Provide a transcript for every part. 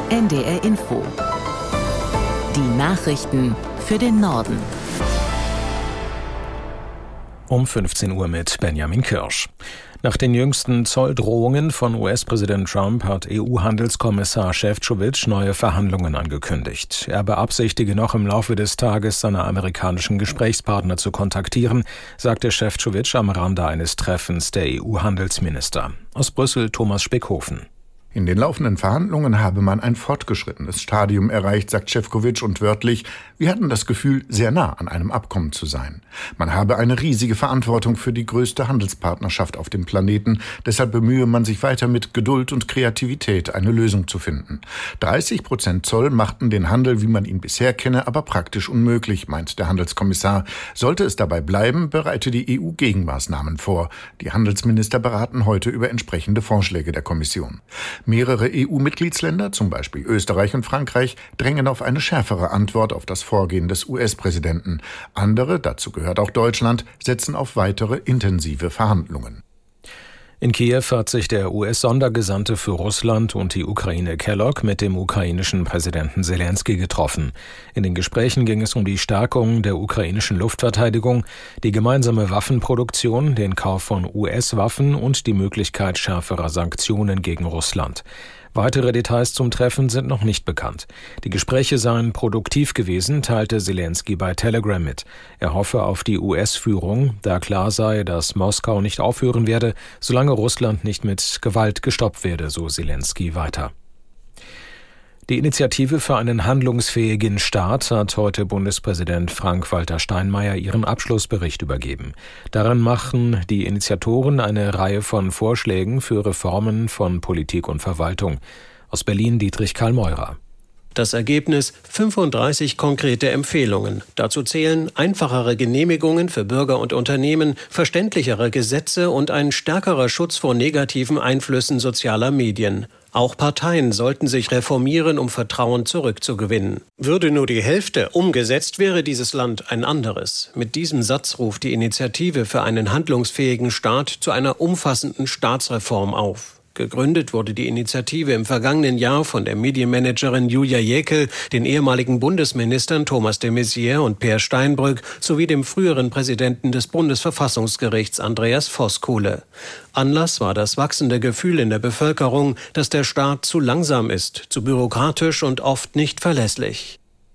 NDR Info. Die Nachrichten für den Norden. Um 15 Uhr mit Benjamin Kirsch. Nach den jüngsten Zolldrohungen von US-Präsident Trump hat EU-Handelskommissar Šefčovič neue Verhandlungen angekündigt. Er beabsichtige noch im Laufe des Tages seine amerikanischen Gesprächspartner zu kontaktieren, sagte Šefčovič am Rande eines Treffens der EU-Handelsminister. Aus Brüssel Thomas Speckhofen. In den laufenden Verhandlungen habe man ein fortgeschrittenes Stadium erreicht, sagt Šefčovič, und wörtlich: Wir hatten das Gefühl, sehr nah an einem Abkommen zu sein. Man habe eine riesige Verantwortung für die größte Handelspartnerschaft auf dem Planeten. Deshalb bemühe man sich weiter mit Geduld und Kreativität, eine Lösung zu finden. 30% Zoll machten den Handel, wie man ihn bisher kenne, aber praktisch unmöglich, meint der Handelskommissar. Sollte es dabei bleiben, bereite die EU Gegenmaßnahmen vor. Die Handelsminister beraten heute über entsprechende Vorschläge der Kommission. Mehrere EU-Mitgliedsländer, zum Beispiel Österreich und Frankreich, drängen auf eine schärfere Antwort auf das Vorgehen des US-Präsidenten. Andere, dazu gehört auch Deutschland, setzen auf weitere intensive Verhandlungen. In Kiew hat sich der US-Sondergesandte für Russland und die Ukraine Kellogg mit dem ukrainischen Präsidenten Selenskyj getroffen. In den Gesprächen ging es um die Stärkung der ukrainischen Luftverteidigung, die gemeinsame Waffenproduktion, den Kauf von US-Waffen und die Möglichkeit schärferer Sanktionen gegen Russland. Weitere Details zum Treffen sind noch nicht bekannt. Die Gespräche seien produktiv gewesen, teilte Selenskyj bei Telegram mit. Er hoffe auf die US-Führung, da klar sei, dass Moskau nicht aufhören werde, solange Russland nicht mit Gewalt gestoppt werde, so Selenskyj weiter. Die Initiative für einen handlungsfähigen Staat hat heute Bundespräsident Frank-Walter Steinmeier ihren Abschlussbericht übergeben. Darin machen die Initiatoren eine Reihe von Vorschlägen für Reformen von Politik und Verwaltung. Aus Berlin Dietrich Karl Meurer. Das Ergebnis: 35 konkrete Empfehlungen. Dazu zählen einfachere Genehmigungen für Bürger und Unternehmen, verständlichere Gesetze und ein stärkerer Schutz vor negativen Einflüssen sozialer Medien. Auch Parteien sollten sich reformieren, um Vertrauen zurückzugewinnen. Würde nur die Hälfte umgesetzt, wäre dieses Land ein anderes. Mit diesem Satz ruft die Initiative für einen handlungsfähigen Staat zu einer umfassenden Staatsreform auf. Gegründet wurde die Initiative im vergangenen Jahr von der Medienmanagerin Julia Jäckel, den ehemaligen Bundesministern Thomas de Maizière und Peer Steinbrück sowie dem früheren Präsidenten des Bundesverfassungsgerichts Andreas Voskuhle. Anlass war das wachsende Gefühl in der Bevölkerung, dass der Staat zu langsam ist, zu bürokratisch und oft nicht verlässlich.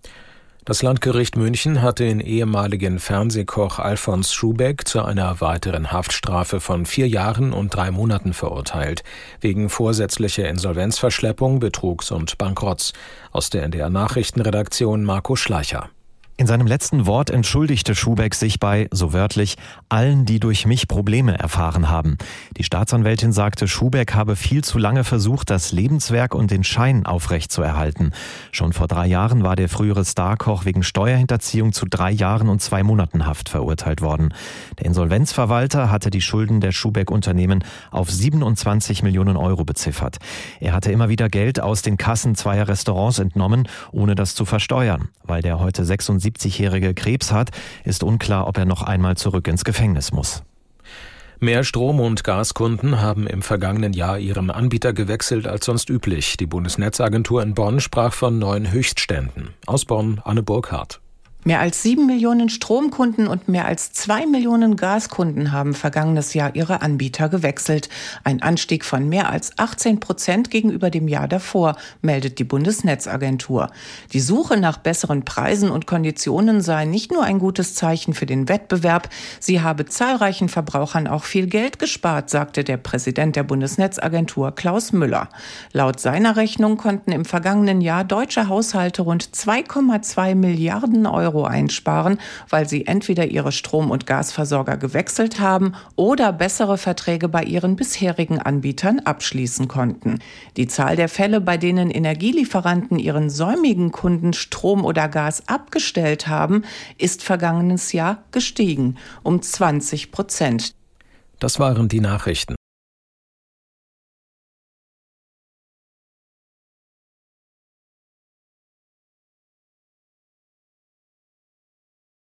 Das Landgericht München hatte den ehemaligen Fernsehkoch Alfons Schubeck zu einer weiteren Haftstrafe von 4 Jahren und 3 Monaten verurteilt, wegen vorsätzlicher Insolvenzverschleppung, Betrugs und Bankrotts. Aus der NDR Nachrichtenredaktion Marco Schleicher. In seinem letzten Wort entschuldigte Schubeck sich bei, so wörtlich, allen, die durch mich Probleme erfahren haben. Die Staatsanwältin sagte, Schubeck habe viel zu lange versucht, das Lebenswerk und den Schein aufrechtzuerhalten. Schon vor 3 Jahren war der frühere Starkoch wegen Steuerhinterziehung zu 3 Jahren und 2 Monaten Haft verurteilt worden. Der Insolvenzverwalter hatte die Schulden der Schubeck-Unternehmen auf 27 Millionen Euro beziffert. Er hatte immer wieder Geld aus den Kassen zweier Restaurants entnommen, ohne das zu versteuern. Weil der heute 76-jährige Krebs hat, ist unklar, ob er noch einmal zurück ins Gefängnis muss. Mehr Strom- und Gaskunden haben im vergangenen Jahr ihren Anbieter gewechselt als sonst üblich. Die Bundesnetzagentur in Bonn sprach von neuen Höchstständen. Aus Bonn Anne Burkhardt. Mehr als 7 Millionen Stromkunden und mehr als 2 Millionen Gaskunden haben vergangenes Jahr ihre Anbieter gewechselt. Ein Anstieg von mehr als 18% gegenüber dem Jahr davor, meldet die Bundesnetzagentur. Die Suche nach besseren Preisen und Konditionen sei nicht nur ein gutes Zeichen für den Wettbewerb, sie habe zahlreichen Verbrauchern auch viel Geld gespart, sagte der Präsident der Bundesnetzagentur Klaus Müller. Laut seiner Rechnung konnten im vergangenen Jahr deutsche Haushalte rund 2,2 Milliarden Euro einsparen, weil sie entweder ihre Strom- und Gasversorger gewechselt haben oder bessere Verträge bei ihren bisherigen Anbietern abschließen konnten. Die Zahl der Fälle, bei denen Energielieferanten ihren säumigen Kunden Strom oder Gas abgestellt haben, ist vergangenes Jahr gestiegen um 20%. Das waren die Nachrichten.